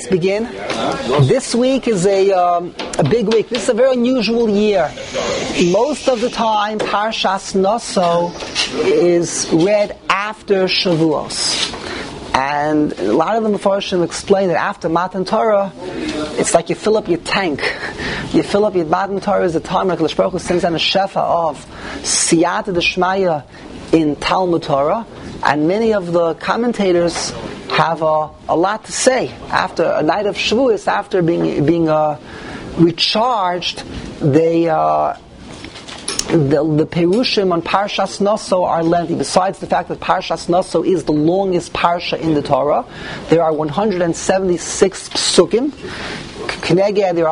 let's begin. This week is a big week. This is a very unusual year. Most of the time, Parshas Naso is read after Shavuos. And a lot of the Mefarshim explain that after Matan Torah, it's like you fill up your tank. You fill up your Matan Torah is a time like HaKadosh Baruch Hu sends down a shefa of Siyata D'Shmaya in Talmud Torah, and many of the commentators have a lot to say after a night of Shavuos, after being recharged. The Perushim on Parshas Naso are lengthy. Besides the fact that Parshas Naso is the longest parsha in the Torah, there are 176 psukim. Keneged, there are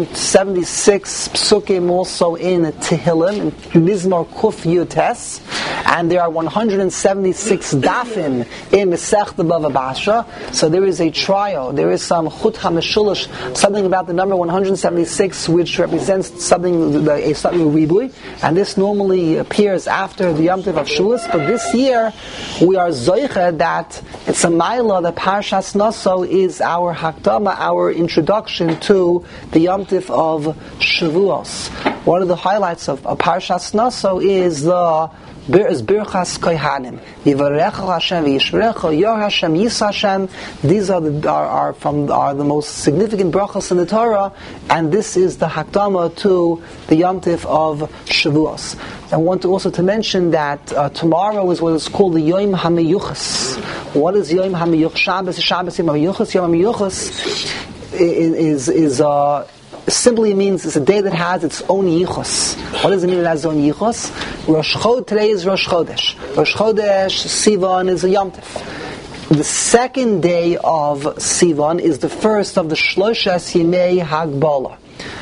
176 psukim also in Tehillim, in Mizmor Kuf Yutes, and there are 176 dafim in Masechta Bava Basra. So there is a trial, there is some Chut HaMeshulish, something about the number 176, which represents something ribui, and this normally appears after the Yom Tov of Shavuos. But this year we are zoiche that it's a ma'ila that Parshas Naso is our hakdama, our introduction to the Yom Tov of Shavuos. One of the highlights of Parshas Naso is Birchas Kohanim. Yivarecha Hashem v'yishmerecha, Yor Hashem Yis Hashem. These are the most significant brachas in the Torah, and this is the hakdama to the Yom Tov of Shavuos. I want also to mention that tomorrow is what is called the Yom HaMeyuchas. What is Yom HaMeyuchas? Shabbos Yom HaMeyuchas. Yom HaMeyuchas is simply means it's a day that has its own yichus. What does it mean it has its own yichus? Today is Rosh Chodesh. Rosh Chodesh, Sivan is a Yom Tov. The second day of Sivan is the first of the Shloshas Yimei Hagbala.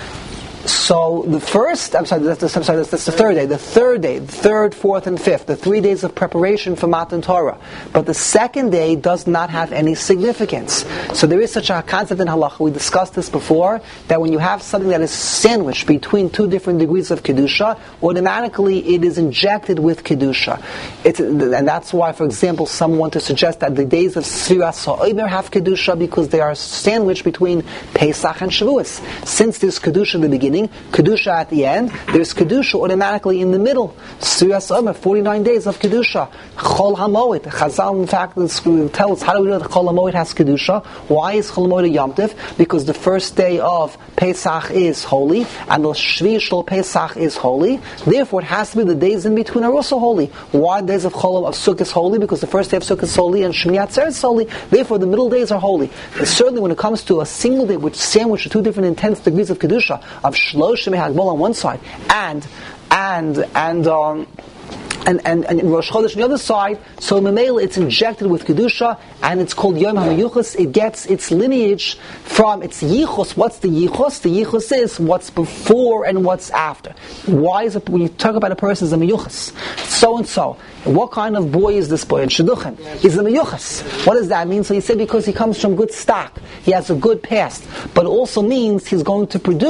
So that's the third day. The third, fourth, and fifth, the 3 days of preparation for Matan Torah. But the second day does not have any significance. So there is such a concept in Halacha, we discussed this before, that when you have something that is sandwiched between two different degrees of Kedusha, automatically it is injected with Kedusha. And that's why, for example, some want to suggest that the days of Sfiras HaOmer have Kedusha because they are sandwiched between Pesach and Shavuos. Since there's Kedusha in the beginning, Kedusha at the end, there's Kedusha automatically in the middle. Sfiras HaOmer, 49 days of Kedusha. Chol HaMoed. Chazal, in fact, tell us how do we know that Chol HaMoed has Kedusha? Why is Chol HaMoed a Yom Tov? Because the first day of Pesach is holy, and the Shvi Shel Pesach is holy. Therefore, it has to be the days in between are also holy. Why the days of Sukkot is holy? Because the first day of Sukkot is holy, and Shmini Atzeres is holy. Therefore, the middle days are holy. And certainly, when it comes to a single day, which sandwich two different intense degrees of Kedusha, of Shlosh Yemei Hagbala on one side, and Rosh Chodesh on the other side, so Memela it's injected with Kedusha, and it's called Yom HaMeyuchas. It gets its lineage from its Yichus. What's the Yichus? The Yichus is what's before and what's after. Why is it, when you talk about a person as a Meyuchas, so-and-so, what kind of boy is this boy in Shidduchin? He's a Meyuchas. What does that mean? So he said because he comes from good stock, he has a good past, but it also means he's going to be a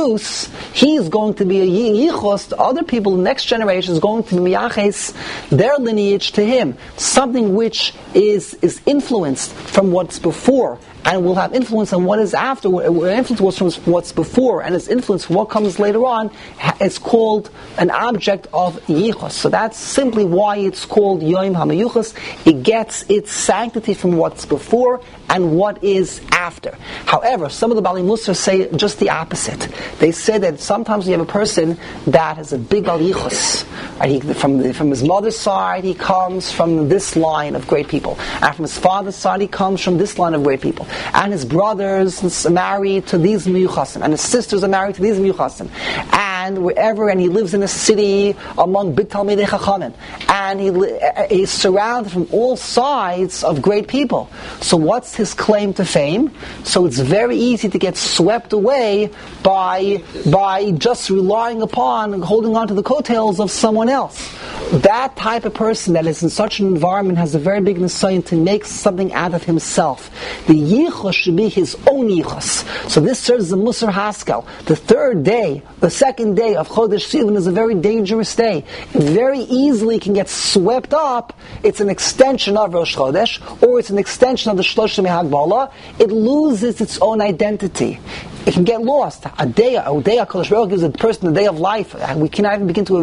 Yichus. Other people, the next generation is going to be Miyaches, their lineage to him, something which is influenced from what's before, and will have influence on what is after. Influence from what's before, and its influence from what comes later on is called an object of yichus. So that's simply why it's called Yom HaMeyuchas. It gets its sanctity from what's before and what is after. However, some of the Bali Musar say just the opposite. They say that sometimes you have a person that has a big Bali Yichus. Right? From his mother's side, he comes from this line of great people. And from his father's side, he comes from this line of great people. And his brothers are married to these Meyuchasim. And his sisters are married to these Meyuchasim. And he lives in a city among big Talmidei Chachamim. And he's surrounded from all sides of great people. So what's his claim to fame? So it's very easy to get swept away by just relying upon and holding on to the coattails of someone else. That type of person that is in such an environment has a very big nisayon to make something out of himself. The yichus should be his own yichus. So this serves as a musar haskell. The second opening day of Chodesh Sivan is a very dangerous day. It very easily can get swept up. It's an extension of Rosh Chodesh, or it's an extension of the Shloshim HaGbala. It loses its own identity. It can get lost. A day HaKadosh Baruch Hu gives a person a day of life. We cannot even begin to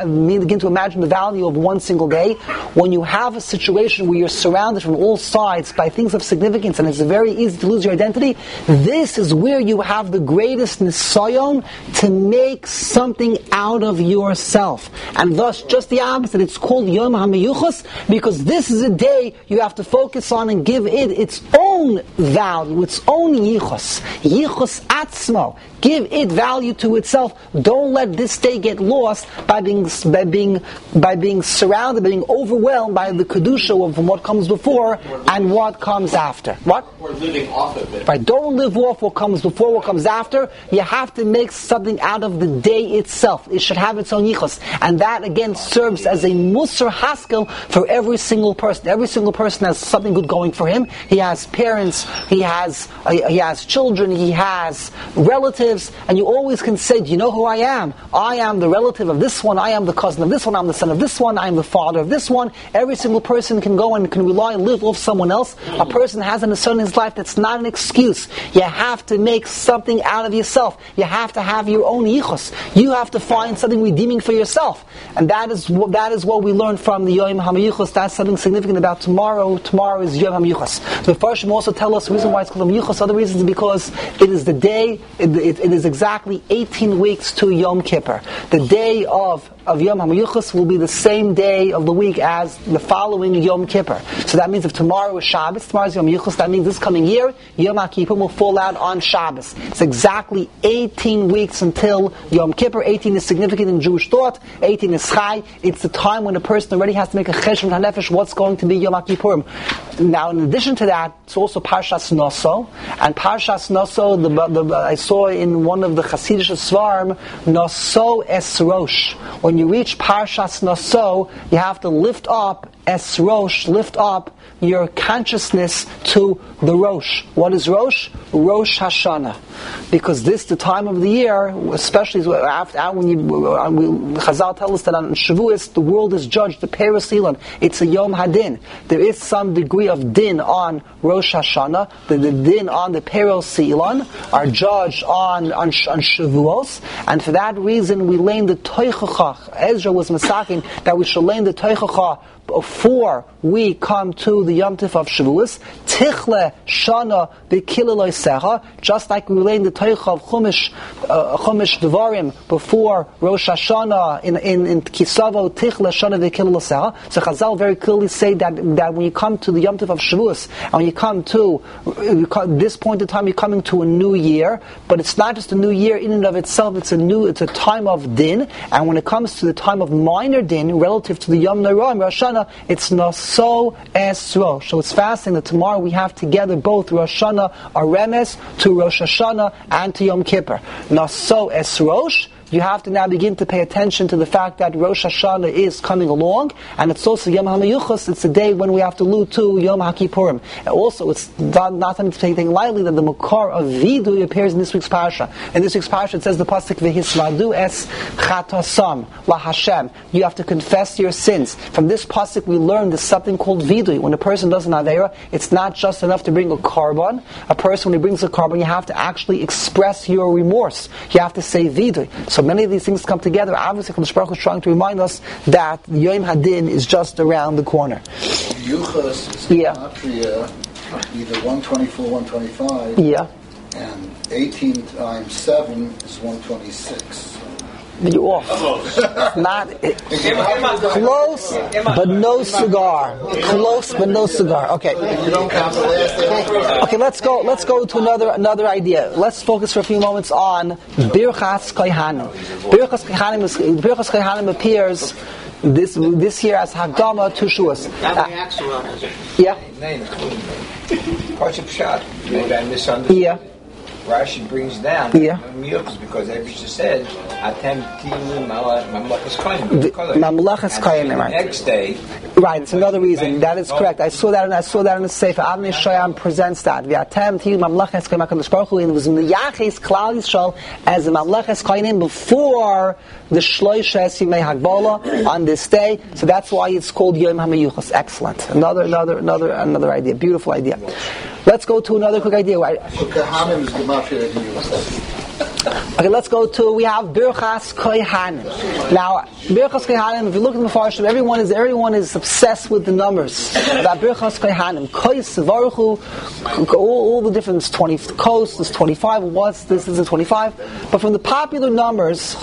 imagine the value of one single day. When you have a situation where you're surrounded from all sides by things of significance, and it's very easy to lose your identity, this is where you have the greatest nisayon to make something out of yourself. And thus, just the opposite. It's called Yom HaMiyuchos because this is a day you have to focus on and give it its own value, its own yichos. Yichos atzmo. Give it value to itself. Don't let this day get lost by being surrounded, by being overwhelmed by the kedusha of what comes before and what comes after. What? We're living off of it. Right. Don't live off what comes before, what comes after. You have to make something out of the day itself. It should have its own yichos, and that again serves as a musar haskel for every single person. Every single person has something good going for him. He has parents. He has children. He has relatives. And you always can say, do you know who I am? I am the relative of this one, I am the cousin of this one, I'm the son of this one, I am the father of this one. Every single person can go and can rely and live off someone else. A person has a son in his life. That's not an excuse. You have to make something out of yourself. You have to have your own yichos. You have to find something redeeming for yourself. And that is what we learned from the Yom HaMiyuchos. That's something significant about tomorrow. Tomorrow is Yom HaMiyuchos. The Farshim also tell us the reason why it's called HaMiyuchos. Other reasons is because it is the day, it is exactly 18 weeks to Yom Kippur. The day of Yom HaMiyuchos will be the same day of the week as the following Yom Kippur. So that means if tomorrow is Shabbos, tomorrow is Yom HaMiyuchos, that means this coming year, Yom HaKippur will fall out on Shabbos. It's exactly 18 weeks until Yom Kippur. 18 is significant in Jewish thought. 18 is Chai. It's the time when a person already has to make a cheshbon hanefesh what's going to be Yom HaKippurim. Now, in addition to that, it's also Parshas Noso. And Parshas Noso, I saw in one of the Hasidic Svarim, Noso es Rosh. When you reach Parshas Noso, you have to lift up es Rosh, lift up your consciousness to the Rosh. What is Rosh? Rosh Hashanah. Because this, the time of the year, especially after when Chazal tell us that on Shavuos, the world is judged, the Peros Elon, it's a Yom Hadin. There is some degree of din on Rosh Hashanah. The din on the Peros Elon are judged on Shavuos. And for that reason, we learn the Toichacha. Ezra was masaking that we should learn the Toichacha before we come to the Yom Tif of Shavuos. Tichle Shana B'Kileloi Secha, just like we learn the Toicha of Chumash Devarim before Rosh Hashanah in Kisavo Tichle Shana B'Kileloi Secha. So Chazal very clearly say that when you come to the Yom Tif of Shavuos, and when you come to this point in time, you're coming to a new year. But it's not just a new year in and of itself. It's a time of din. And when it comes to the time of minor din relative to the Yom Noraim, Rosh Hashanah, it's Naso Es Rosh. So it's fascinating that tomorrow we have together both Rosh Hashanah, a remes to Rosh Hashanah and to Yom Kippur. Naso Es Rosh. You have to now begin to pay attention to the fact that Rosh Hashanah is coming along, and it's also Yom HaMiyuchos. It's the day when we have to allude to Yom HaKippurim. And also, it's not something to take lightly that the Makar of Vidui appears in this week's Parsha. In this week's Parsha, it says the pasuk V'hisvadu es chatasam la Hashem. You have to confess your sins. From this pasuk, we learn there's something called Vidui. When a person does an Aveira, it's not just enough to bring a korban. A person, when he brings a korban, you have to actually express your remorse. You have to say Vidui. So many of these things come together. Obviously, Kadosh Baruch Hu is trying to remind us that Yom Hadin is just around the corner. Yuchas is gematria, either 124, 125. Yeah. And 18 times 7 is 126. You're off. Not close, but no cigar. Close, but no cigar. Okay. You don't count the last day. Okay, let's go to another idea. Let's focus for a few moments on Birchas Kohanim. Birchas Kohanim appears this year as Hagdama to Shuas. Yeah. Parshas Pshat. Maybe I misunderstood. Yeah. Rashi brings down Miyuchas because Abisha said, Atem Tilu Mamlachas Koyanim. Mamlachas Koyanim, right. The next day. Right, it's another reason. That is correct. I saw that in the Sefer. Avnei Shoyam presents that. V'atem Tilu Mamlachas Koyanim HaKadosh Baruch Hu, and it was in the Yachis Klal Yisrael as the Mamlachas Koyanim before the Shloisha Yimei Hagbala on this day. So that's why it's called Yom HaMeyuchas. Excellent. Another idea. Beautiful idea. Let's go to another quick idea. Right? Okay, let's go to, we have Birchas Kohanim. Now, Birchas Kohanim, if you look at the Mefarshim, everyone is obsessed with the numbers. About Birchas Kohanim. Kois, Varuchu, all the different 20, Kos is 25, this is a 25. But from the popular numbers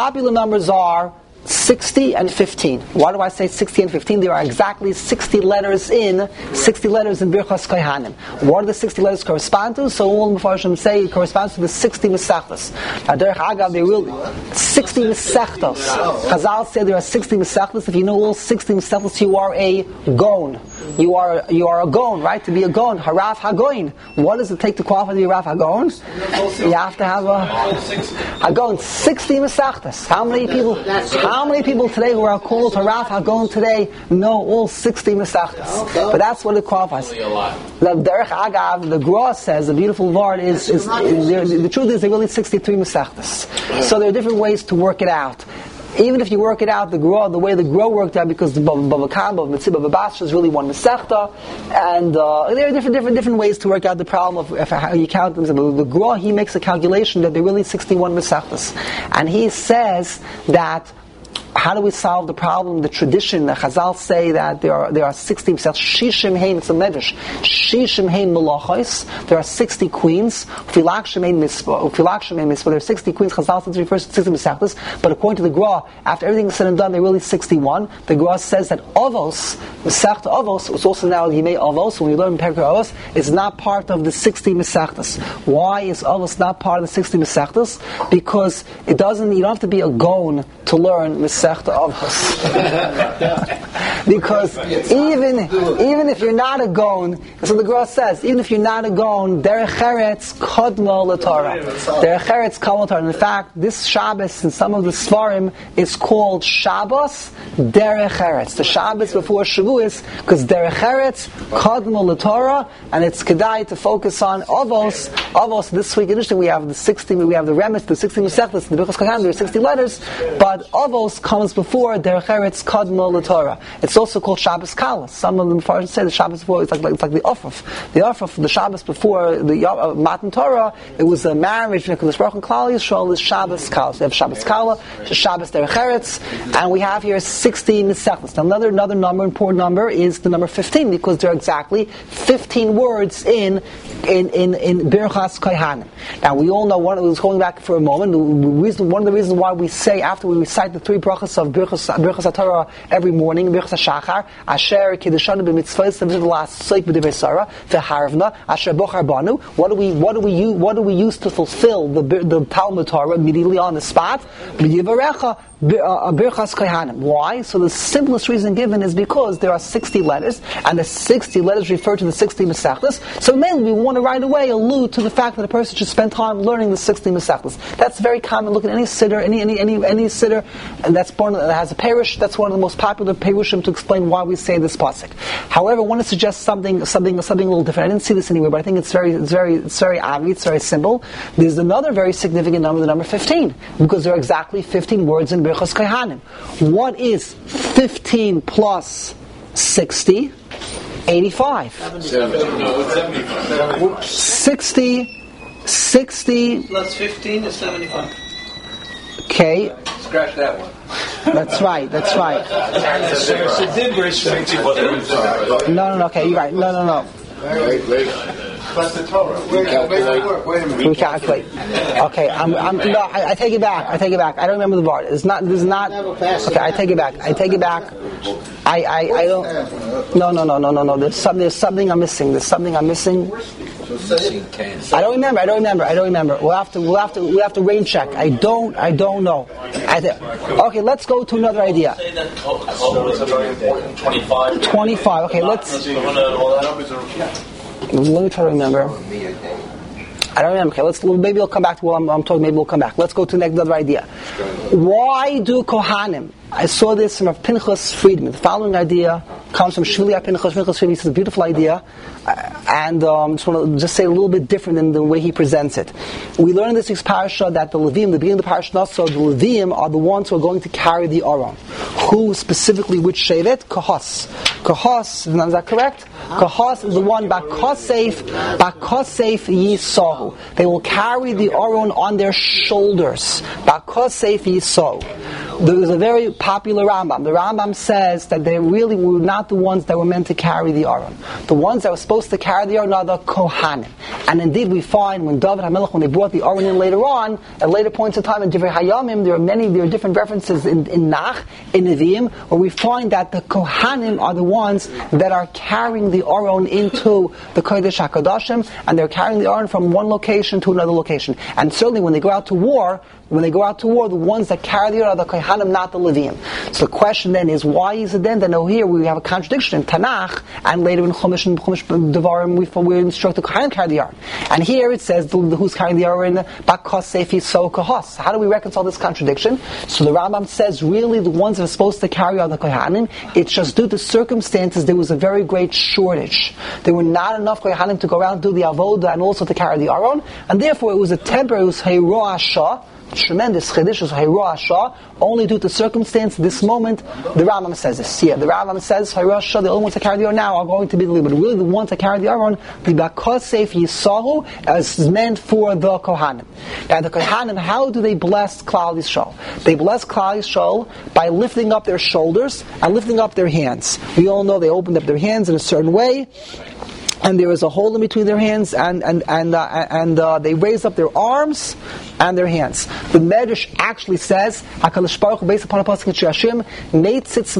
are 60 and 15. Why do I say 60 and 15? There are exactly 60 letters in Birchas Kohanim. What do the 60 letters correspond to? So all the Mefarshim say it corresponds to the 60 Mesechtos. Now, Derech Agav, there will 60 Mesechtos. Chazal say there are 60 Mesechtos. If you know all 60 Mesechtos, you are a Gon. You are a Gon, right? To be a Gon, Haraf Hagoin. What does it take to qualify to be a Haraf Hagoin? You have to have a Hagon. 60 Mesechtos. How many people today who are called Haraf Hagon today know all 60 Mesechtos? But that's what it qualifies. The Derech Agav, the Gra says, the beautiful word is the truth is there are really 63 Mesechtos. So there are different ways to work it out. Even if you work it out, the way the Gra worked out, because the Bava Kama, Mitzvah Babasha is really one Mesechta, and there are different ways to work out the problem of how you count them. The Gra, he makes a calculation that there are really 61 Mesechtas, and he says that. How do we solve the problem? The tradition, the Chazal say that there are 60 Shishim Hein, it's a medrash. Shishim Hein Melachos. There are 60 queens. Ufilak Hein Mitzvah. There are 60 queens. Chazal says refers to 60 Mesechtas. But according to the Gra, after everything is said and done, there are really 61. The Gra says that Avos, Mesechta Avos, it's also now Yimei Avos. When we learn Perkei Avos, is not part of the 60 Mesechtas. Why is Avos not part of the 60 Mesechtas? Because you don't have to be a Gon to learn Mesechta Avos. Because even if you're not a Gon, so the Gra says, even if you're not a Gon, Derech Eretz Kodmo LaTorah. Derech Eretz Kodmo LaTorah. In fact, this Shabbos in some of the Svarim is called Shabbos Derech Eretz. The Shabbos before Shavuos, because Derech Eretz Kodmo LaTorah, and it's Kedai to focus on Avos. Avos this week, interesting, we have the Remes, the 60 Mesechtas, the Birchas Kohanim, there are 60 letters, but Avos comes before Derech Eretz Kodmo LaTorah. It's also called Shabbos Kala. Some of them say the Shabbos before, it's like the Ofaf. The Ofaf, the Shabbos before the Matan Torah, it was a marriage between Kodesh Baruch and Klal Yisrael is Shabbos Kala. So we have Shabbos Kala, Shabbos Derech Eretz, and we have here 16 Mesechtas. Now another number, important number, is the number 15, because there are exactly 15 words in Birchas Kohanim. Now we all know, one of was going back for a moment, one of the reasons why we say after we recite the 3 brachas of Birchas HaTorah every morning, Birchas HaShachar, Asher Kiddushanu b'mitzvahs v'lasik b'divrei Sarah v'harvna Asher bochar banu. What do we use to fulfill the Talmud Torah immediately on the spot? B'yivarecha Birchas Kohanim. Why? So the simplest reason given is because there are 60 letters, and the 60 letters refer to the 60 Mesechtas. So mainly we want to right away allude to the fact that a person should spend time learning the 60 Mesechtas. That's very common. Look at any siddur, any siddur, and that has a parish. That's one of the most popular parushim to explain why we say this pasuk. However, I want to suggest something a little different. I didn't see this anywhere, but I think it's very obvious. It's very simple. There's another very significant number, the number 15, because there are exactly 15 words in Birchas Kohanim. What is 15 plus 60? 85. 60 plus 15 is 75. Okay. Scratch that one. That's right. No. Okay, you're right. No. Plus the Torah. Wait a minute. We calculate. Okay, I take it back. I don't remember the bar. This is not. Okay, I take it back. I don't. No. There's something I'm missing. I don't remember. We'll have to rain check. I don't know. Okay, let's go to another idea. 25. Okay, let me try to remember. I don't remember. Okay, maybe we'll come back to what I'm talking. Maybe we'll come back. Let's go to the next other idea. Why do Kohanim? I saw this from Pinchas Friedman. The following idea comes from Shvili Pinchas. Pinchas Friedman. It's a beautiful idea, and just want to say a little bit different than the way he presents it. We learn in this week's parasha that the Levim, the beginning of the parasha, so the Levim are the ones who are going to carry the Aron. Who specifically? Which shevet? Kahos. Kahos. Is that correct? Kahos is the one Bakosef Yisahu. They will carry the Aron on their shoulders. Bakosef Yisahu. There is a very popular Rambam. The Rambam says that they really were not the ones that were meant to carry the Aron. The ones that were supposed to carry the Aron are the Kohanim. And indeed we find when David HaMelech, when they brought the Aron in later on, at later points in time in Divrei Hayamim, there are different references in Nach, in Nevi'im, where we find that the Kohanim are the ones that are carrying the Aron into the Kodesh HaKadoshim, and they're carrying the Aron from one location to another location. And certainly when they go out to war, the ones that carry the Aron are the Kohanim, not the Levim. So the question then is, why is it then that here we have a contradiction in Tanakh, and later in Chumash and Devarim we instruct the Kohanim carry the Aron. And here it says, who's carrying the Aron? Bakosef so Kahos. How do we reconcile this contradiction? So the Rambam says, really the ones that are supposed to carry are the Kohanim. It's just due to circumstances there was a very great shortage. There were not enough Kohanim to go around and do the Avodah and also to carry the Aron, and therefore it was a temporary, it was Heiroah, tremendous chiddush is Hayroah Shah, only due to circumstance. This moment, the Rambam says this. Yeah, the Rambam says Hayroah Shah, the only ones that carry the Aron now are going to be the Levim, but really the ones that carry the Aron, the Bakosef Yisahu, as meant for the Kohanim. Now the Kohanim, how do they bless Klal Yisrael? They bless Klal Yisrael by lifting up their shoulders and lifting up their hands. We all know they opened up their hands in a certain way, and there is a hole in between their hands, and they raise up their arms and their hands. The Medrash actually says, HaKadosh Baruch Hu, based upon a pasuk in Shirashim, Meitzitz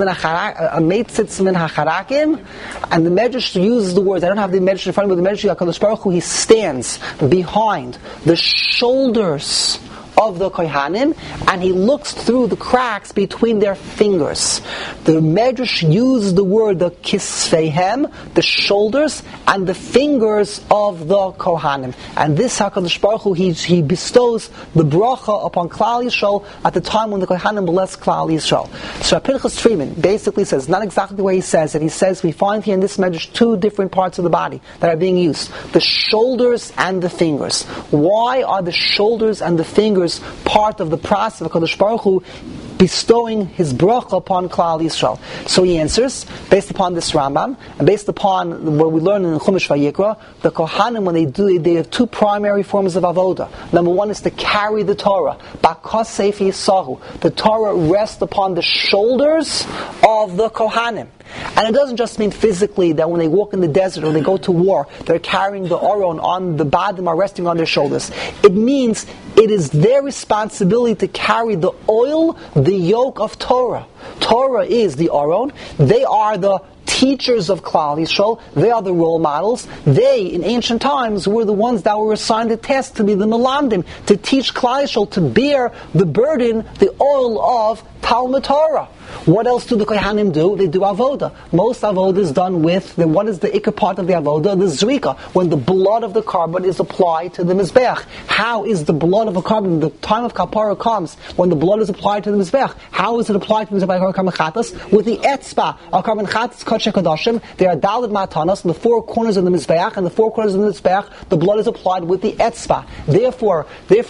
min hacharakim, and the Medrash uses the words, I don't have the Medrash in front of me, but the Medrash, HaKadosh Baruch Hu, he stands behind the shoulders of the Kohanim, and he looks through the cracks between their fingers. The Medrash uses the word the kisfeihem, the shoulders, and the fingers of the Kohanim. And this HaKadosh Baruch Hu, he bestows the bracha upon Klal Yisrael at the time when the Kohanim bless Klal Yisrael. So Pinchas Friedman basically says, not exactly the way he says it, he says we find here in this Medrash two different parts of the body that are being used. The shoulders and the fingers. Why are the shoulders and the fingers part of the process of HaKadosh Baruch Hu bestowing his bracha upon Klal Yisrael? So he answers, based upon this Rambam, and based upon what we learn in Chumash Vayikra, the Kohanim, when they have two primary forms of avodah. Number one is to carry the Torah. Bakosef Yisahu. The Torah rests upon the shoulders of the Kohanim. And it doesn't just mean physically that when they walk in the desert or they go to war, they're carrying the Aron on the badim are resting on their shoulders. It means it is their responsibility to carry the oil, the yoke of Torah. Torah is the Aron. They are the teachers of Klal Yisrael. They are the role models. They, in ancient times, were the ones that were assigned the task to be the Melamdim, to teach Klal Yisrael to bear the burden, the oil of Talmud Torah. What else do the Kohanim do? They do avodah. Most avodah is done with, what is the ikar part of the avodah? The zrika, when the blood of the carbon is applied to the mizbeach. How is the blood of a carbon, the time of kapara comes, when the blood is applied to the mizbeach? How is it applied to the mizbeach? With the etzba, al carbon chatas kodesh kodashim, there are dalet matanas in the four corners of the mizbeach, and the four corners of the mizbeach, the blood is applied with the etzba. Therefore,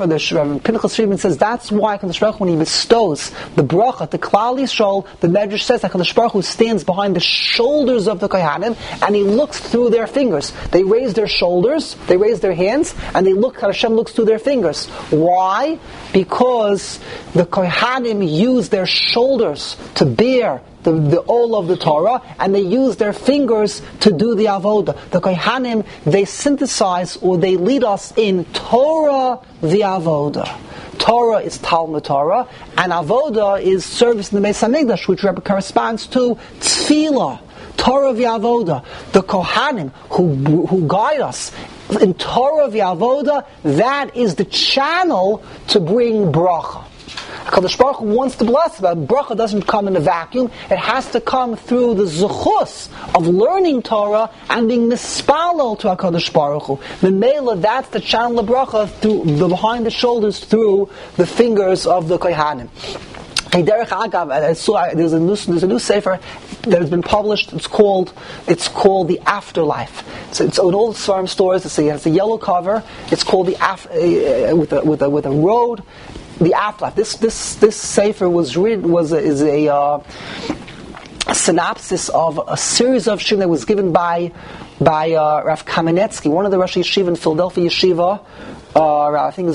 the Pinchas Friedman says that's why HaKadosh Baruch Hu, when he bestows the bracha to Klal Yisrael, the Medrash says that HaKadosh Baruch Hu stands behind the shoulders of the Kohanim and he looks through their fingers. They raise their shoulders, they raise their hands, and they look, Hashem looks through their fingers. Why? Because the Kohanim use their shoulders to bear the oil of the Torah, and they use their fingers to do the avodah. The Kohanim, they synthesize or they lead us in Torah the avodah. Torah is Talmud Torah, and avodah is service in the Beis Hamikdash, which corresponds to tefillah. Torah v'avodah. The Kohanim who guide us in Torah v'avodah, that is the channel to bring bracha. HaKadosh Baruch Hu wants to bless, but bracha doesn't come in a vacuum. It has to come through the zechus of learning Torah and being mispalel to HaKadosh Baruch Hu. Memela, that's the channel of bracha through the behind the shoulders, through the fingers of the kohanim. Hey, Derech Agav, there's a new sefer that has been published. It's called The Afterlife. So it's in all the Svarim stores. It has a yellow cover. It's called with a road. The Afterlife. This sefer is a synopsis of a series of shir that was given by Rav Kamenetsky, one of the Rosh Yeshiva in Philadelphia Yeshiva. I think it's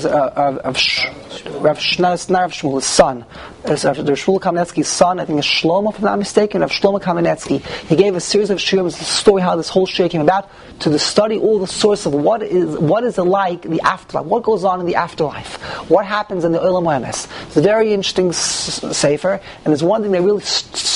Rav Shmuel's son. Rav Shmuel Kamenetsky's son, I think it's Shlomo, if I'm not mistaken, Rav Shlomo Kamenetsky. He gave a series of shiurim, the story how this whole shir came about, to study all the source of what is it like, the afterlife, what goes on in the afterlife, what happens in the Olam Emes. It's a very interesting sefer, and there's one thing that really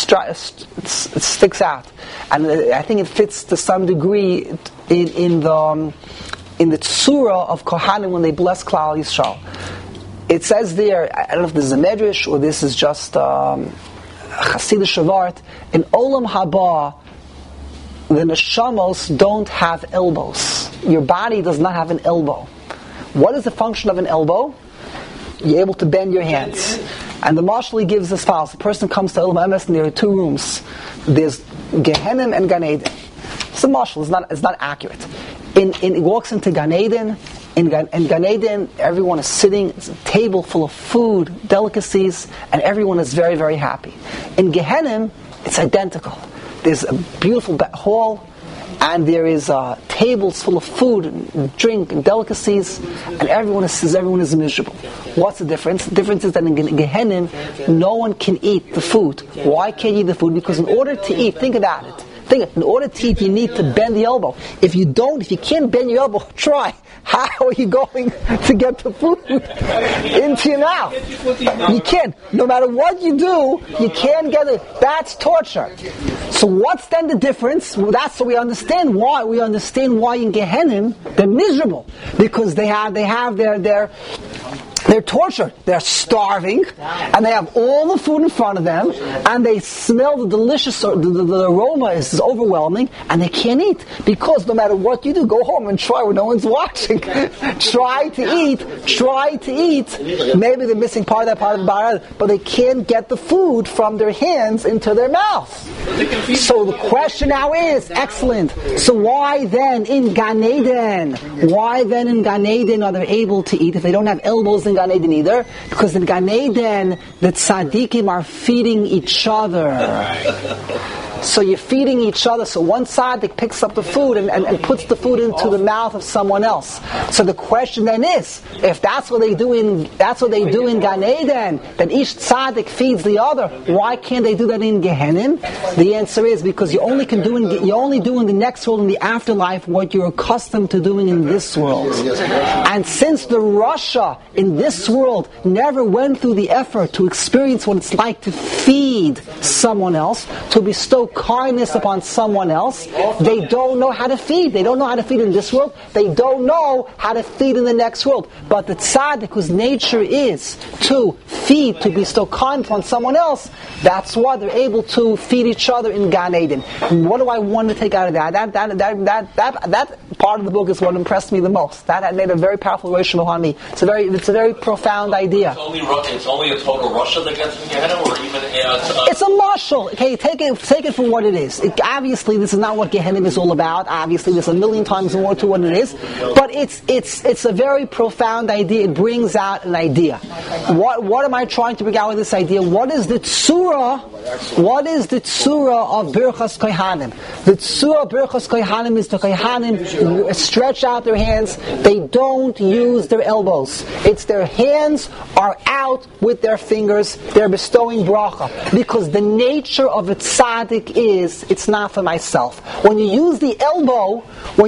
sticks out, and I think it fits to some degree in the tzura of Kohanim when they bless Klal Yisrael. It says there, I don't know if this is a medrash or this is just Chasidish Shavart, in Olam Haba, the neshamos don't have elbows. Your body does not have an elbow. What is the function of an elbow? You're able to bend your hands. And the Mashal gives as follows. The person comes to Olam Emes and there are two rooms. There's Gehenim and Gan Eden. It's a Mashal, it's not accurate. It walks into Gan Eden. In Gan Eden, everyone is sitting. It's a table full of food, delicacies, and everyone is very, very happy. In Gehenim, it's identical. There's a beautiful hall, and there is tables full of food and drink and delicacies, and everyone is miserable. What's the difference? The difference is that in Gehenim, no one can eat the food. Why can't you eat the food? Because in order to eat, think about it. In order to eat, you need to bend the elbow. If you can't bend your elbow, try. How are you going to get the food into your mouth? You can't. No matter what you do, you can't get it. That's torture. So what's then the difference? Well, that's so we understand why. We understand why in Gehenim they're miserable, because they have they're tortured. They're starving, and they have all the food in front of them, and they smell the delicious, the aroma is overwhelming, and they can't eat, because no matter what you do, go home and try when no one's watching. Try to eat. Maybe they're missing part of the body, but they can't get the food from their hands into their mouth. So the question now is, excellent, so why then in Gan Eden are they able to eat if they don't have elbows in Gan Eden either? Because in Gan Eden, the tzaddikim are feeding each other. So you're feeding each other. So one tzaddik picks up the food and puts the food into the mouth of someone else. So the question then is, if that's what they do in Gan Eden, then each tzaddik feeds the other. Why can't they do that in Gehenim? The answer is because you only do in the next world, in the afterlife, what you're accustomed to doing in this world. And since the Rasha in this world never went through the effort to experience what it's like to feed someone else, to bestow kindness upon someone else, they don't know how to feed. They don't know how to feed in this world. They don't know how to feed in the next world. But the tzaddik, whose nature is to feed, to bestow kindness upon someone else, that's why they're able to feed each other in Gan Eden. And what do I want to take out of that? That part of the book is what impressed me the most. That had made a very powerful relation upon me. It's a very profound idea. It's only a total Russia that gets in Gehenna, or even it's a mashal. Okay, take it for what it is. Obviously, this is not what Gehenna is all about. Obviously, there's a million times more to what it is. But it's a very profound idea. It brings out an idea. What am I trying to bring out with this idea? What is the tzura? What is the tzura of Birchas Kohanim? The tzura of Birchas Kohanim is the Kohanim stretch out their hands. They don't use their elbows. It's their hands are out with their fingers. They're bestowing bracha. Because the nature of a tzaddik is, it's not for myself. When you use the elbow,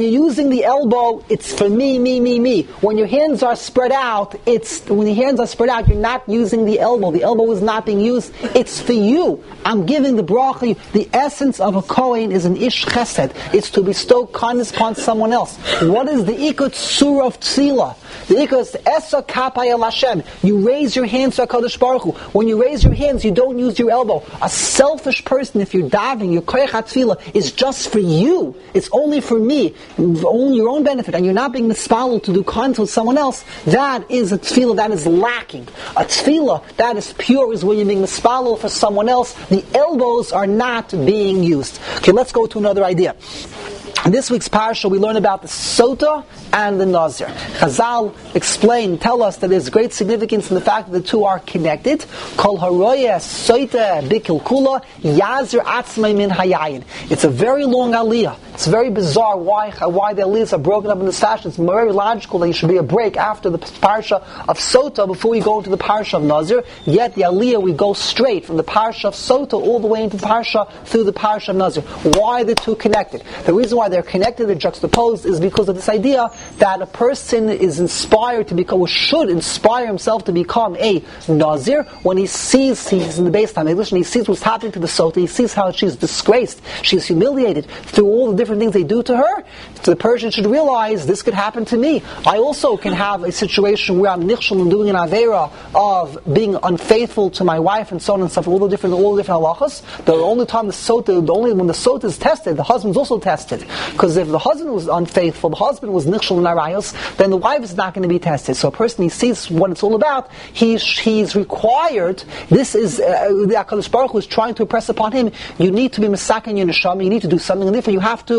it's for me. When your hands are spread out, you're not using the elbow. The elbow is not being used. It's for you. I'm giving the bracha. The essence of a kohen is an ish chesed. It's to bestow kindness upon someone someone else. What is the ikut surah of tefillah? The ikut is esa kapai el Hashem. You raise your hands to HaKadosh Baruch Hu. When you raise your hands, you don't use your elbow. A selfish person, if you're davening, your koyach tefillah is just for you. It's only for me, only your own benefit, and you're not being mispallel to do kindness with someone else. That is a tefillah that is lacking. A tefillah that is pure is when you're being mispallel for someone else. The elbows are not being used. Okay, let's go to another idea. In this week's parasha, we learn about the Sota and the Nazir. Chazal tell us that there's great significance in the fact that the two are connected. Kol haroya soita bikil kula yazir atzmai min hayayin. It's a very long aliyah. It's very bizarre why the aliyahs are broken up in this fashion. It's very logical that there should be a break after the parsha of Sota before we go into the parsha of Nazir. Yet the aliyah, we go straight from the parsha of Sota all the way into the parsha through the parsha of Nazir. Why are the two connected? The reason why they're connected and juxtaposed is because of this idea that a person is inspired to become, or should inspire himself to become a Nazir when he's in the base time, and he sees what's happening to the Sota, he sees how she's disgraced, she's humiliated through all the different things they do to her. So the person should realize, this could happen to me. I also can have a situation where I'm nichshel and doing an avera of being unfaithful to my wife and so on and so forth, all the different halachas. The only time when the Sota is tested, the husband's also tested. Because if the husband was unfaithful, the husband was nichshel in arayos, then the wife is not going to be tested. So a person, he sees what it's all about, he's required, this is, the HaKadosh Baruch Hu is trying to impress upon him, you need to be mesaken your neshama, you need to do something different,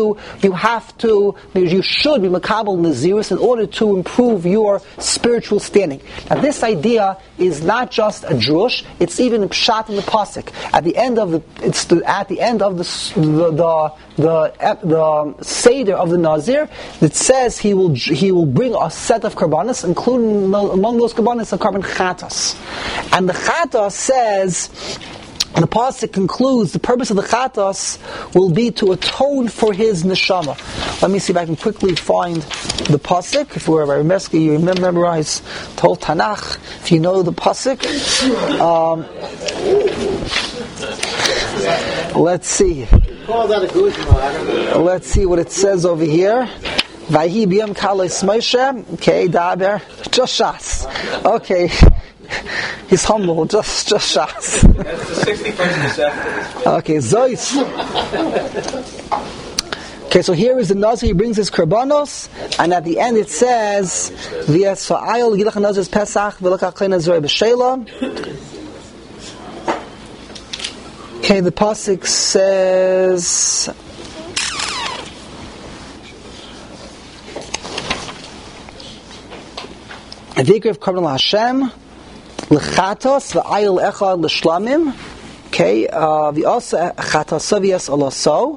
you should be makabel nazirus in order to improve your spiritual standing. Now this idea is not just a drush, it's even a pshat in the pasuk. At the end of the Seder of the Nazir, it says he will bring a set of karbanos, including among those karbanos a carbon chatas. And the chatas says, and the pasuk concludes, the purpose of the chatas will be to atone for his neshama. Let me see if I can quickly find the pasuk. If we're you memorize the whole Tanakh. If you know the pasuk, let's see. Let's see what it says over here. Vayhi b'yom kalos Moshe. Okay, daber just shas. Okay. He's humble, just shas. That's the 61st chapter. Okay, Zois. Okay, so here is the Nazir, he brings his karbanos, and at the end it says, V'yasa'ayol gilach nazir's pesach, v'lakach klei nazir b'sheila. Okay, the pasuk says, V'yikrev karban l'Hashem, l'chatos v'ayil echad l'shlamim. Okay, v'osa chatoso v'yas oloso.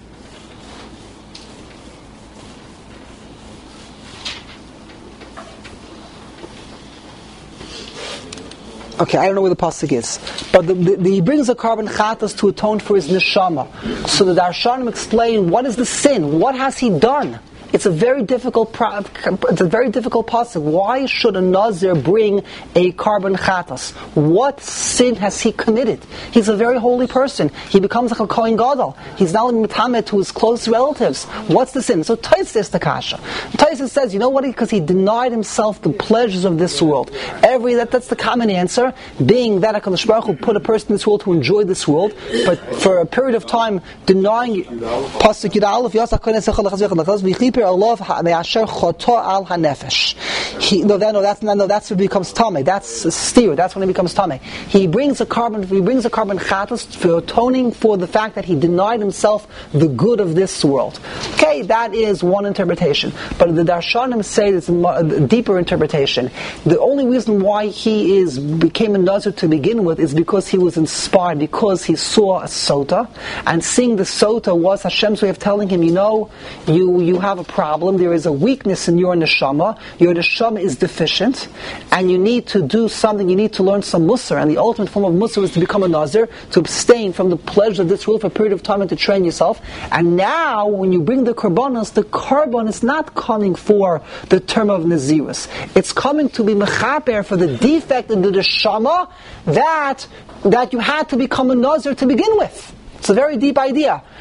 Okay, I don't know where the pasuk is, but he brings a carbon chatas to atone for his neshama. So the Darshanim explain what is the sin, what has he done. It's a very difficult pasuk. Why should a Nazir bring a carbon chatas? What sin has he committed? He's a very holy person. He becomes like a Kohen Gadol. He's now in mitamet to his close relatives. What's the sin? So Tais is the kasha. Tais says, you know what? Because he denied himself the pleasures of this world. That's the common answer, being that HaKadosh Baruch Hu put a person in this world to enjoy this world, but for a period of time denying pasuk Yud Aleph, Allah al hanefesh. That's when it becomes tameh. That's a steer. That's when it becomes tameh. He brings a carbon chatas for atoning for the fact that he denied himself the good of this world. Okay, that is one interpretation. But the Darshanim say it's a deeper interpretation. The only reason why he became a Nazir to begin with is because he was inspired, because he saw a Sota, and seeing the Sota was Hashem's way of telling him, you have a problem, there is a weakness in your neshama is deficient, and you need to do something, you need to learn some musar, and the ultimate form of musar is to become a Nazir, to abstain from the pleasure of this world for a period of time and to train yourself. And now, when you bring the karbanos, the carbon is not coming for the term of Nazirus. It's coming to be mechaper for the defect in the neshama that you had to become a Nazir to begin with. It's a very deep idea.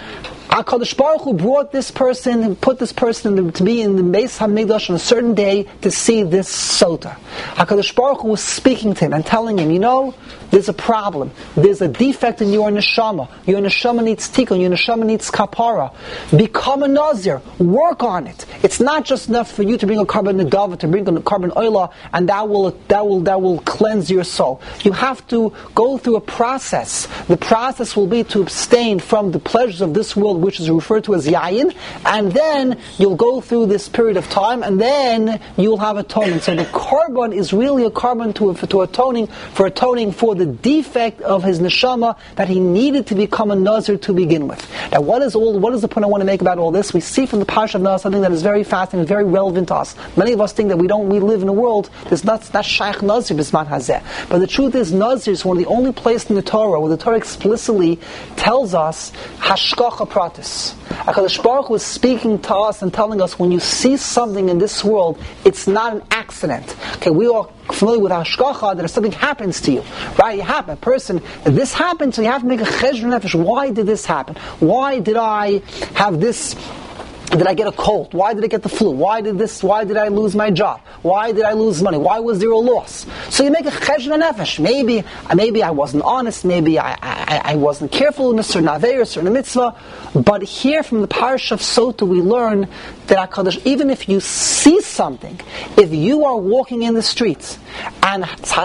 HaKadosh Baruch Hu brought this person and put this person to be in the Beis HaMikdash on a certain day to see this sota. HaKadosh Baruch Hu was speaking to him and telling him, there's a problem. There's a defect in your neshama. Your neshama needs tikkun. Your neshama needs kapara. Become a nazir. Work on it. It's not just enough for you to bring a carbon nedava, to bring a carbon oila, and that will cleanse your soul. You have to go through a process. The process will be to abstain from the pleasures of this world, which is referred to as yayin, and then you'll go through this period of time, and then you'll have atonement. So the carbon is really a carbon to atoning for the defect of his neshama that he needed to become a nazir to begin with. Now, what is the point I want to make about all this? We see from the Parsha of Noah something that is very fascinating, very relevant to us. Many of us think that we live in a world that's not shaykh nazir bisman hazeh. But the truth is, nazir is one of the only places in the Torah where the Torah explicitly tells us hashgacha pratis. HaKadosh Baruch Hu was speaking to us and telling us, when you see something in this world, it's not an accident. Okay, we are familiar with hashgacha, that if something happens to you, right? You happen, a person, this happened, so you have to make a cheshbon nefesh. Why did this happen? Why did I have this? Did I get a cold? Why did I get the flu? Why did I lose my job? Why did I lose money? Why was there a loss? So you make a cheshbon nefesh. Maybe I wasn't honest. Maybe I wasn't careful in a certain aveir, a certain mitzvah. But here from the Parsha of Sota we learn that HaKadosh, even if you see something, if you are walking in the streets and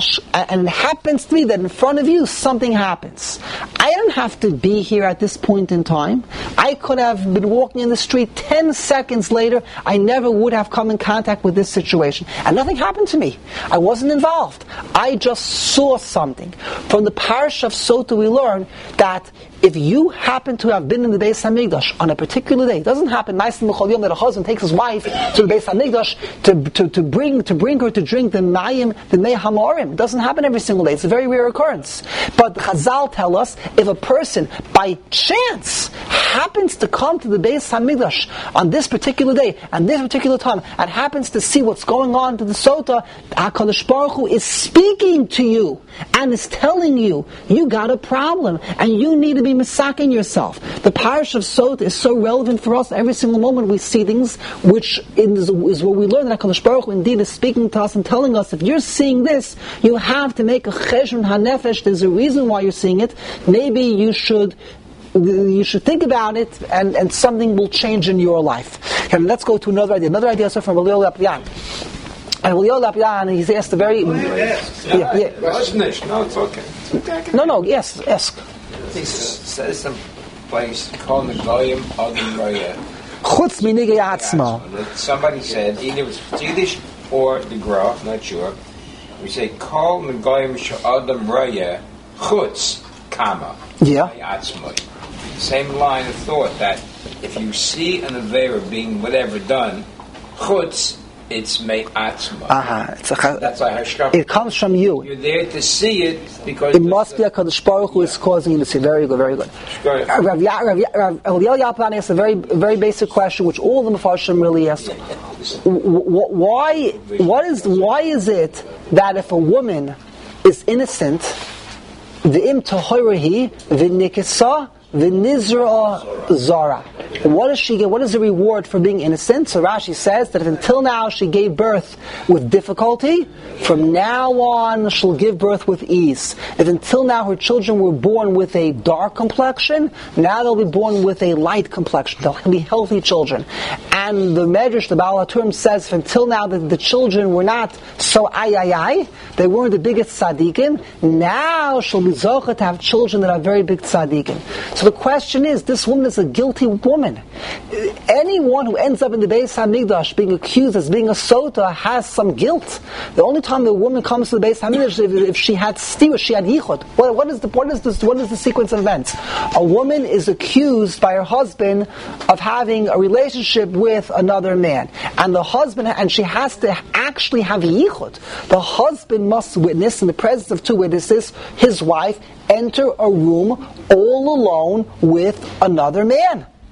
it happens to be that in front of you something happens, I don't have to be here at this point in time. I could have been walking in the street 10 seconds later. I never would have come in contact with this situation, and nothing happened to me. I wasn't involved. I just saw something. From the Parsha of Sota we learn that if you happen to have been in the Beis HaMikdash on a particular day, it doesn't happen nice in Mechol Yom that a husband takes his wife to the Beis HaMikdash to bring her to drink the Mei HaMorim. It doesn't happen every single day. It's a very rare occurrence. But Chazal tell us, if a person by chance happens to come to the Beis HaMikdash on this particular day and this particular time and happens to see what's going on to the Sota, HaKadosh Baruch Hu is speaking to you and is telling you, you got a problem and you need to be misaking yourself. The Parsha of Sota is so relevant for us. Every single moment we see things, which is what we learn, that HaKadosh Baruch Hu indeed is speaking to us and telling us, if you're seeing this, you have to make a cheshbon hanefesh. There's a reason why you're seeing it. Maybe you should think about it, and something will change in your life. And let's go to another idea. Another idea is from Eliyahu Lapian. And Eliyahu Lapian, he's asked a very... No, it's okay. No, yes, ask. He says some place called the Goyim Adam Raya. Chutz minigay atzma. Somebody said, either it's Yiddish or the Gra, not sure. We say, Kol Megoyim Adam Raya Chutz Kama. Yeah. Same line of thought, that if you see an Avera being whatever done, Chutz, it's me'atzma. That's why hashgacha. It comes from you. You're there to see it because it must be a HaKadosh Baruch Hu is causing you to see. Very good, very good. Rav Eliyahu Yaplan asks a very, very basic question, which all the Mefarshim really ask. Why is it that if a woman is innocent, v'im tahirahi v'nikisa v'nizra zara, what does she get? What is the reward for being innocent? So Rashi says that if until now she gave birth with difficulty, from now on she'll give birth with ease. If until now her children were born with a dark complexion, now they'll be born with a light complexion. They'll be healthy children. And the Medrash, the Baal HaTurim says, if until now the children were not so they weren't the biggest tzaddikim, now she'll be zochah to have children that are very big tzaddikim. So the question is, this woman is a guilty woman. Anyone who ends up in the Beis HaMikdash being accused as being a sota has some guilt. The only time the woman comes to the Beis HaMikdash is if she had stira, she had yichud. What is the sequence of events? A woman is accused by her husband of having a relationship with another man, and she has to actually have yichud. The husband must witness, in the presence of two witnesses, his wife enter a room all alone with another man.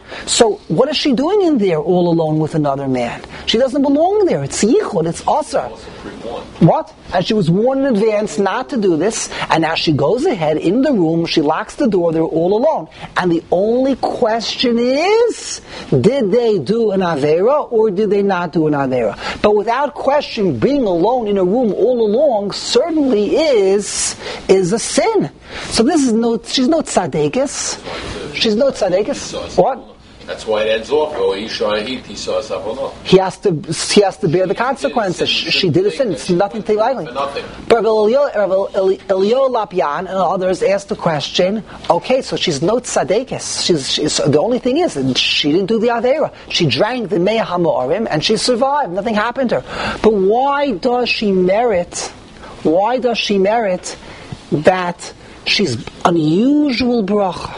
So what is she doing in there all alone with another man? She doesn't belong there. It's yichud, it's asar. What? And she was warned in advance not to do this, and now she goes ahead in the room, she locks the door, they're all alone. And the only question is, did they do an avera or did they not do an avera? But without question, being alone in a room all along certainly is a sin. So she's no tzaddikus. She's no tzaddikus. What? That's why it ends off. He saw us. He has to bear the consequences. She did a sin. It's nothing to lightly. But Elio Lapyan and others asked the question, okay, so she's no tzaddikus. She's the only thing is that she didn't do the avera. She drank the mei hamorim and she survived. Nothing happened to her. But why does she merit that she's unusual bracha?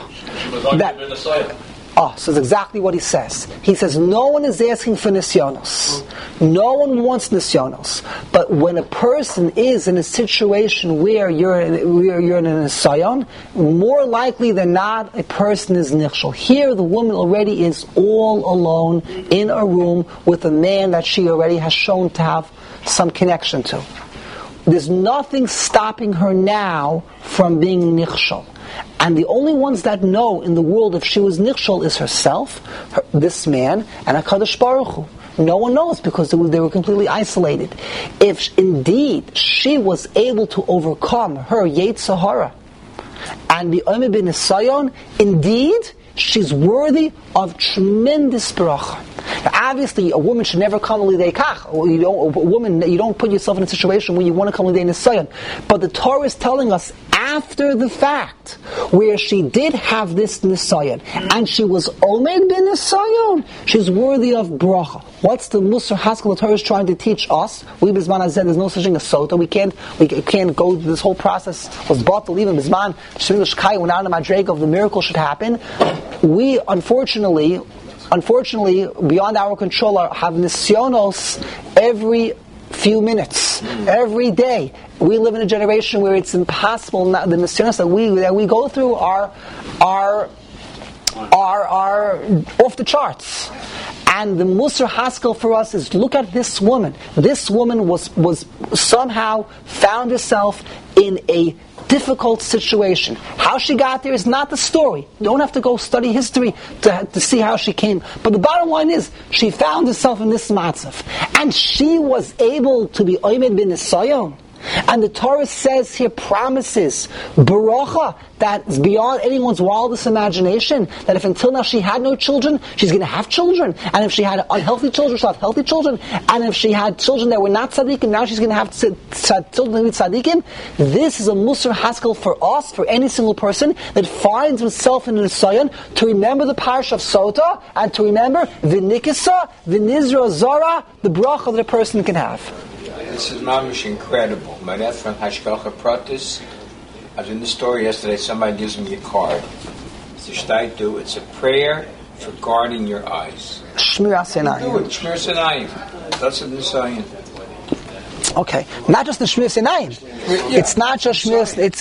So it's exactly what he says. He says, no one is asking for nisyonos. No one wants nisyonos. But when a person is in a situation where you're in a nisayon, more likely than not, a person is nichshol. Here, the woman already is all alone in a room with a man that she already has shown to have some connection to. There's nothing stopping her now from being nichshol. And the only ones that know in the world if she was nichshol is herself, this man, and HaKadosh Baruch Hu. No one knows because they were completely isolated. If indeed she was able to overcome her Yetzer Hara and be Omer bin Nisayon, indeed she's worthy of tremendous bracha. Now, obviously, a woman should never come l'idei kach. You don't put yourself in a situation where you want to come l'idei nisayon. But the Torah is telling us after the fact, where she did have this nisayon, and she was omed bin nisayon, she's worthy of bracha. What's the Musar Haskell the Torah is trying to teach us? We Bisman has said there's no such thing as sota. We can't go. This whole process was bought to leave in Bisman. Shemil Shkai went out in the Madrega of the miracle should happen. We unfortunately, beyond our control, have nisyonos every few minutes, every day. We live in a generation where it's impossible. The nisyonos that we go through are off the charts. And the Musar Haskell for us is, look at this woman. This woman was somehow found herself in a difficult situation. How she got there is not the story. You don't have to go study history to see how she came. But the bottom line is, she found herself in this matzav. And she was able to be Omed bin Nisayon. And the Torah says here, promises, baracha, that is beyond anyone's wildest imagination, that if until now she had no children, she's going to have children. And if she had unhealthy children, she'll have healthy children. And if she had children that were not tzaddikim, now she's going to have children with tzaddikim. This is a Musar Haskell for us, for any single person that finds himself in a nisayon, to remember the parish of Sota, and to remember v'nikisa, v'nizra zara, the bracha that a person can have. This is mamish incredible. My dad from Hashgacha Pratis. I was in the store yesterday. Somebody gives me a card. It's a shtaitu. It's a prayer for guarding your eyes. Shmir Sinai. Do it. Shmir Sinai. That's a Nisayan. Okay, not just the Shmir Sinai. Yeah. It's not just Shmir. It's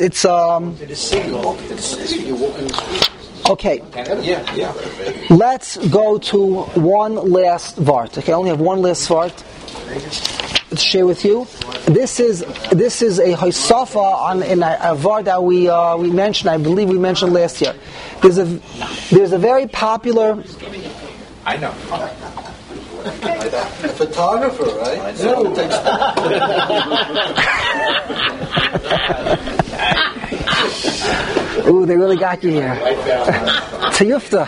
Okay. Yeah. Let's go to one last vart. Okay, I only have one last vart to share with you. This is a Hosafa in a vart that we mentioned. I believe we mentioned last year. There's a very popular. I know. A photographer, right? Ooh, they really got you here. Tayufta.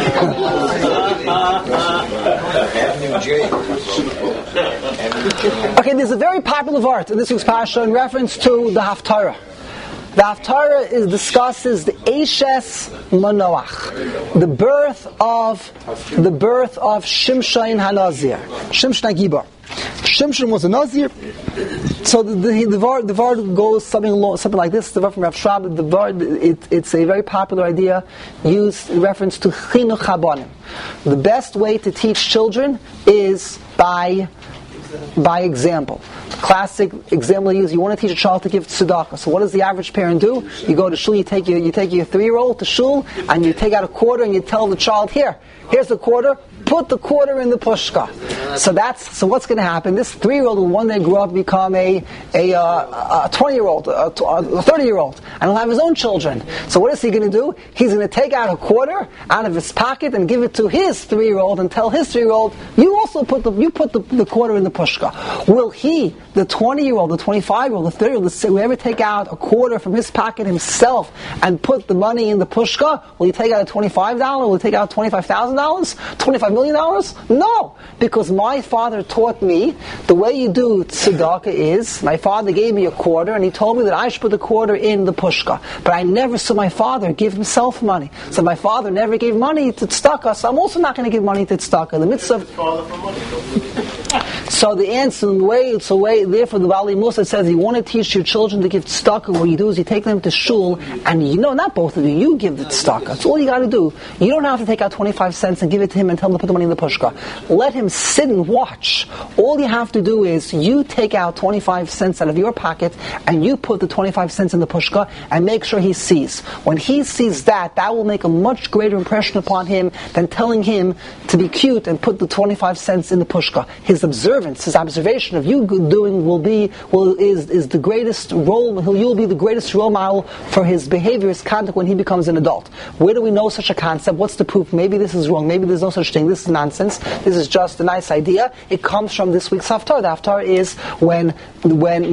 Okay, there's a very popular vart in this week's parasha in reference to the Haftarah. The Haftarah discusses the Eishes Manoach, the birth of Shimshon HaNazir, Shimshon HaGibar. Shimshon was a Nazir, so the Vard goes something like this. The Vard from Rav Schwab. The Vard, it's a very popular idea used in reference to Chinuch Habanim. The best way to teach children is by By example. Classic example is you want to teach a child to give tzedakah. So what does the average parent do? You go to shul, you take your 3-year-old to shul, and you take out a quarter and you tell the child, here's the quarter, put the quarter in the pushka. So what's going to happen? This 3-year-old will one day grow up and become a 20-year-old, a 30-year-old, and he'll have his own children. So what is he going to do? He's going to take out a quarter out of his pocket and give it to his 3-year-old and tell his 3-year-old, you also put the quarter in the pushka. Will he, the 20-year-old, the 25-year-old, the 30-year-old, will ever take out a quarter from his pocket himself and put the money in the pushka? Will he take out a $25? Will he take out $25,000? $25 million? No, because my father taught me the way you do tzedakah is, my father gave me a quarter and he told me that I should put the quarter in the pushka. But I never saw my father give himself money. So my father never gave money to tzedakah, so I'm also not going to give money to tzedakah. The mitzvah of... So the answer, therefore the Bali Musa says, you want to teach your children to give tzedakah, what you do is you take them to shul, and not both of you give the tzedakah. That's all you got to do. You don't have to take out 25 cents and give it to him and tell him to put the money in the pushka. Let him sit and watch. All you have to do is you take out 25 cents out of your pocket and you put the 25 cents in the pushka and make sure he sees. When he sees that will make a much greater impression upon him than telling him to be cute and put the 25 cents in the pushka. His observation of you doing is the greatest role. You'll be the greatest role model for his behavior, his conduct when he becomes an adult. Where do we know such a concept? What's the proof? Maybe this is wrong. Maybe there's no such thing. This is nonsense. This is just a nice idea. It comes from this week's Haftarah. The Haftarah is when the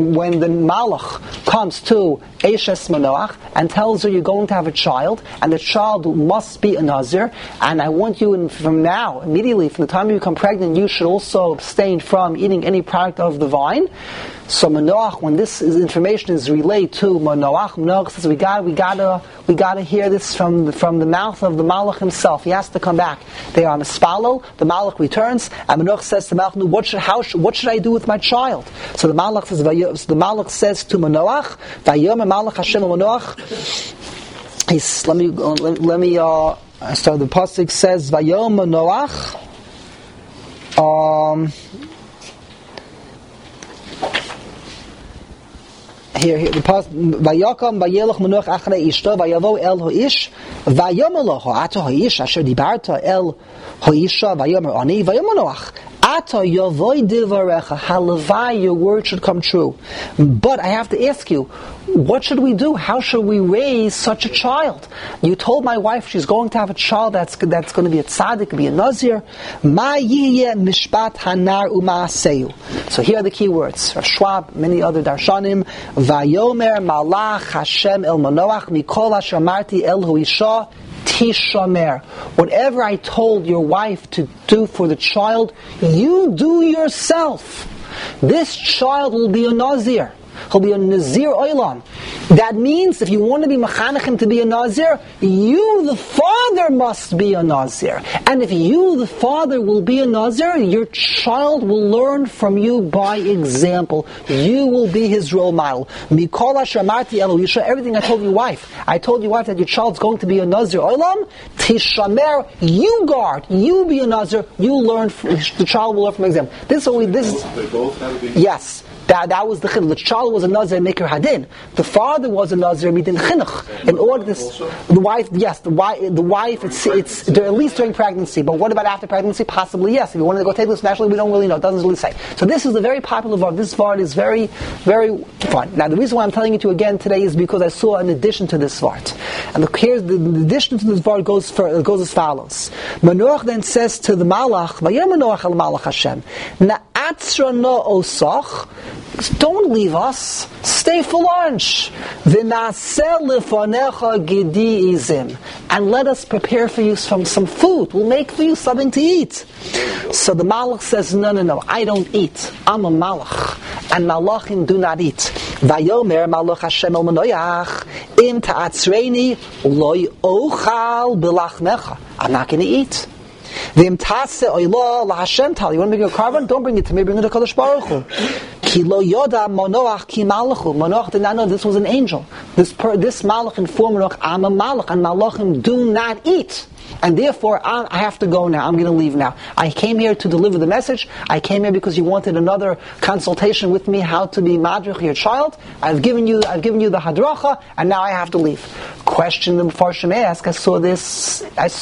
Malach comes to Eshes Manoach and tells her you're going to have a child, and the child must be a Nazir, and I want you from now, immediately, from the time you become pregnant, you should also abstain from eating any product of the vine. So Manoach, when this information is relayed to Manoach says we gotta hear this from the mouth of the Malach himself. He has to come back. They are mispalel. The Malach returns, and Manoach says to Malach, what should I do with my child? So the Malach says to Manoach, Vayom Malach Hashem Manoach. Let me start. The pasuk says Vayom Manoach. Here the pasuk Vayakam Vayelach Manoach Achrei Ishto Vayavo El Hoish Vayomer Lo Ato Hoish Asher Dibarta El Hoisha Vayomer Ani Vayomer Manoach Ata Yavoy Divarecha Halavai, your word should come true. But I have to ask you, what should we do? How should we raise such a child? You told my wife she's going to have a child that's going to be a tzaddik, be a nazir. Ma yiyeh mishpat hanar u'ma'aseu. So here are the key words. Rav Schwab, many other darshanim. Vayomer malach Hashem el Manoach mikol asher amarti el huisha tishamer. Whatever I told your wife to do for the child, you do yourself. This child will be a nazir. He'll be a Nazir Olam. That means if you want to be Mechanechim to be a Nazir, you, the father, must be a Nazir. And if you, the father, will be a Nazir, your child will learn from you by example. You will be his role model. Mikol asher amarti el huisha, everything I told your wife. I told your wife that your child's going to be a Nazir Olam. Tishamer, you guard. You be a Nazir. You learn. The child will learn from example. They both have to be. Yes. That was the chinuch. The child was a Nazir Maker Hadin. The father was a Nazir Midin Chinuch. In order the wife, yes, the wife. It's at least during pregnancy. But what about after pregnancy? Possibly yes. If you wanted to go take this nationally, we don't really know. It doesn't really say. So this is a very popular vart. This vart is very, very fun. Now the reason why I'm telling it to you again today is because I saw an addition to this vart. And the addition to this vart goes as follows. Manoach then says to the Malach, Vayom Manoach al Malach Hashem, Na'atzra no osach. Don't leave us. Stay for lunch. And let us prepare for you some food. We'll make for you something to eat. So the Malach says, no, I don't eat. I'm a Malach. And Malachim do not eat. Vayomer Malach Hashem el Manoach im ta'atzreini loy ochal b'lachmecha. I'm not going to eat. V'im taseh oila l'Hashem tal. You want to bring a carbon? Don't bring it to me. Bring it to Kadosh Baruch Hu. Ki lo yoda Manoach ki malachu. Manoach did not know this was an angel. This malach informed Manoach, I'm a malach, and malachim do not eat. and therefore I have to go now. I'm going to leave now. I came here to deliver the message. I came here because you wanted another consultation with me, how to be madrich your child. I've given you the hadracha, and now I have to leave. Question the Mefarshim ask. I saw this.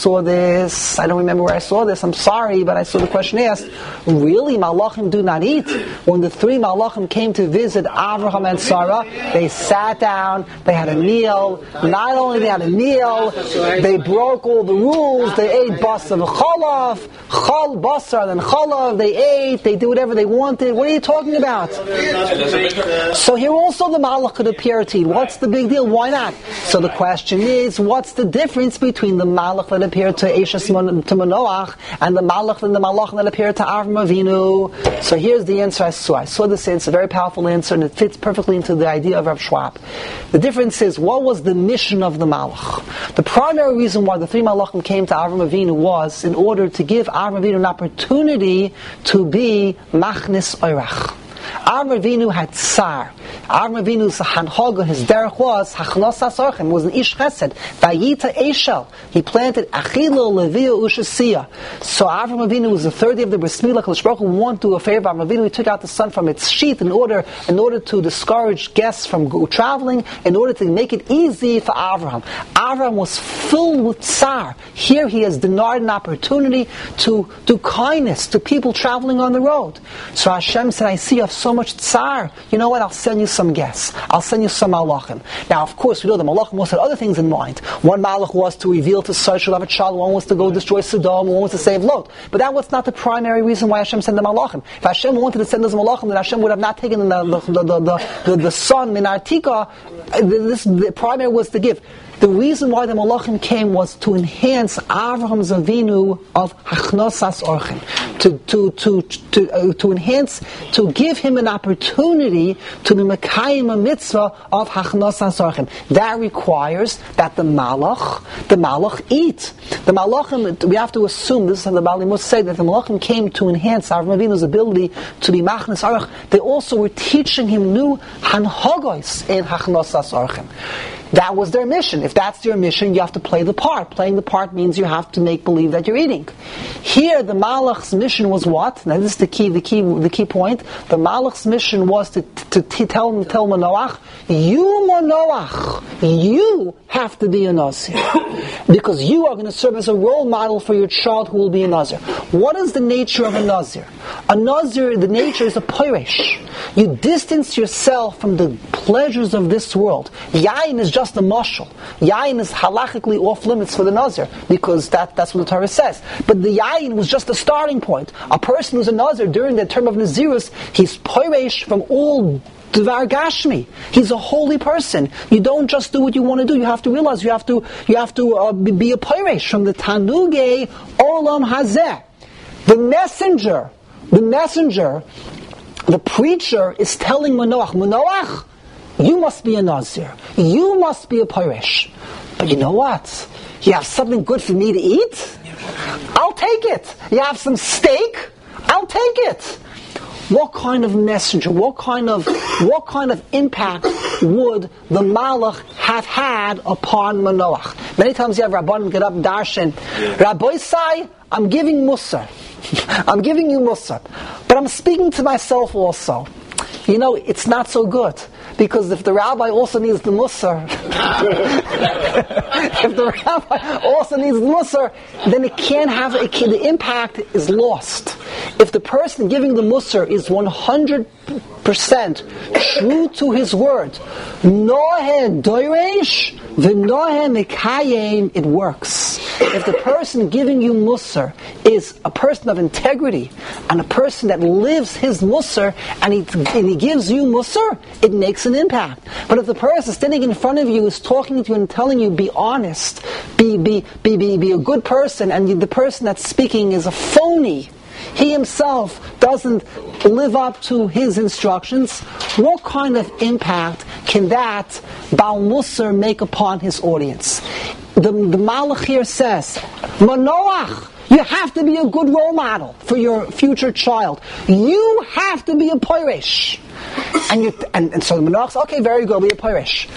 I don't remember where I saw this. I'm sorry, but I saw the question asked. Really, malachim do not eat? When the three malachim came to visit Avraham and Sarah, they sat down. They had a meal. Not only they had a meal, they broke all the rules. They ate basar and chalav, basar and chalav. They ate. They did whatever they wanted. What are you talking about? So here also the malach could appear to eat. What's the big deal? Why not? So the question is, what's the difference between the malach that appeared to Eishes to Manoach and the malach that appeared to Avram Avinu? So here's the answer I saw. I saw this answer, a very powerful answer, and it fits perfectly into the idea of Rav Schwab. The difference is, what was the mission of the malach? The primary reason why the three malachim came to Avram Avinu was in order to give Avram Avinu an opportunity to be machnis oirach. Avram Avinu had tsar. Avram Avinu's hanhaga, his derech was hachnosas orchim, was an ish chesed. Vayita eshel, he planted achilo levia ushasiya. So Avram Avinu was the third day of the bris milah. Kadosh Baruch Hu wanted to do a favor. Avram Avinu, he took out the sun from its sheath in order to discourage guests from traveling, in order to make it easy for Avraham. Avraham was filled with tsar. Here he has denied an opportunity to do kindness to people traveling on the road. So Hashem said, I see you have so much tsar. You know what? I'll send you some guests. I'll send you some malachim. Now, of course, we know the malachim also had other things in mind. One malach was to reveal to Sarah she'll have a child. One was to go destroy Sodom. One was to save Lot. But that was not the primary reason why Hashem sent the malachim. If Hashem wanted to send those malachim, then Hashem would have not taken the son min Artika. The primary was to give. The reason why the malachim came was to enhance Avraham's Avinu of hachnosas orchim, to enhance, to give him an opportunity to be mekayim a mitzvah of hachnosas orchim. That requires that the malach eat. The malachim, we have to assume, this is how the Bali must say, that the malachim came to enhance Avraham Avinu's ability to be machnos orch. They also were teaching him new hanhagos in hachnosas orchim. That was their mission. If that's your mission, you have to play the part. Playing the part means you have to make believe that you're eating. Here, the Malach's mission was what? Now, this is the key point. The Malach's mission was to tell Manoach, you Manoach, you have to be a Nazir. Because you are going to serve as a role model for your child who will be a Nazir. What is the nature of a Nazir? A Nazir, the nature is a poiresh. You distance yourself from the pleasures of this world. Yain is just a mashal. Yain is halachically off limits for the Nazir, because that's what the Torah says. But the Yain was just a starting point. A person who's a Nazir during the term of Nazirus, he's poiresh from all Dvar Gashmi. He's a holy person. You don't just do what you want to do. You have to realize you have to be a poiresh from the Tanugei Olam Hazeh. The preacher is telling Manoach, you must be a Nazir. You must be a Poresh. But you know what? You have something good for me to eat? I'll take it. You have some steak? I'll take it. What kind of messenger, what kind of impact would the Malach have had upon Manoach? Many times you have Rabbanim get up and darshan, Rabbi Sai, I'm giving Musar. I'm giving you Musar. But I'm speaking to myself also. You know, it's not so good. Because if the rabbi also needs the Musar, then the impact is lost. If the person giving the Musar is 100% true to his word, Nohe doiresh, v'nohe mekayem, it works. If the person giving you Musar is a person of integrity, and a person that lives his Musar, and he gives you Musar, it makes an impact. But if the person standing in front of you is talking to you and telling you, be honest, be a good person, and the person that's speaking is a phony, he himself doesn't live up to his instructions, what kind of impact can that Baal Musar make upon his audience? The Malach here says, Manoach, you have to be a good role model for your future child. You have to be a Poresh. And so the Manoach says, okay, very good, be a Poresh.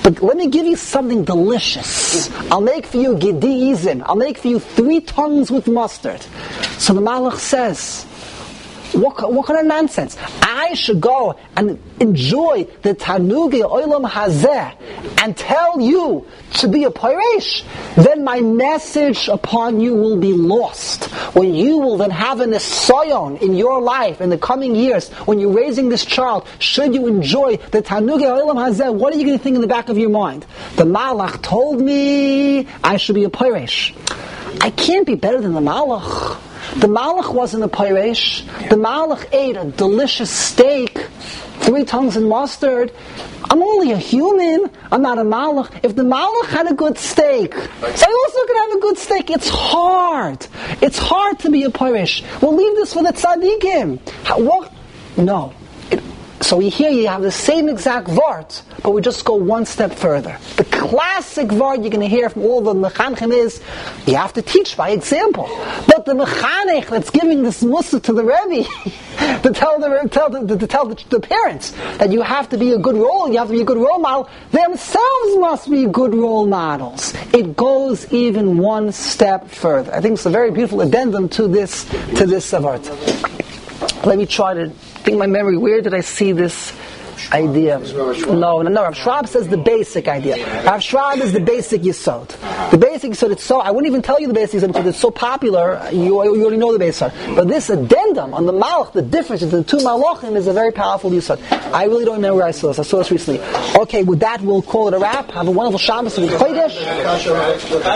But let me give you something delicious. I'll make for you gedi izin. I'll make for you 3 tongues with mustard. So the Malach says, what kind of nonsense? I should go and enjoy the Tanugi Olam Hazeh and tell you to be a Peiresh. Then my message upon you will be lost. When you will then have an Esayon in your life in the coming years, when you're raising this child, should you enjoy the Tanugi Olam Hazeh, what are you going to think in the back of your mind? The Malach told me I should be a Peiresh. I can't be better than the Malach. The Malach wasn't a Peiresh. The Malach ate a delicious steak, 3 tongues and mustard. I'm only a human. I'm not a Malach. If the Malach had a good steak, so I also could have a good steak. It's hard. It's hard to be a Peiresh. We'll leave this for the tzaddikim. What? No. So here you have the same exact vart, but we just go one step further. The classic vart you're going to hear from all the mechanchim is, you have to teach by example. But the mechanech that's giving this mussar to the Rebbe, to tell the parents that you have to be a good role, you have to be a good role model, themselves must be good role models. It goes even one step further. I think it's a very beautiful addendum to this vart. Let me try to think my memory. Where did I see this idea? No. Rav Schwab says the basic idea. Rav Schwab is the basic yesod. The basic yesod, it's so, I wouldn't even tell you the basic yesod because it's so popular, you already know the basic yesod. But this addendum on the malach, the difference between the 2 malachim is a very powerful yesod. I really don't remember where I saw this. I saw this recently. Okay, with that we'll call it a wrap. Have a wonderful Shabbos and Chodesh.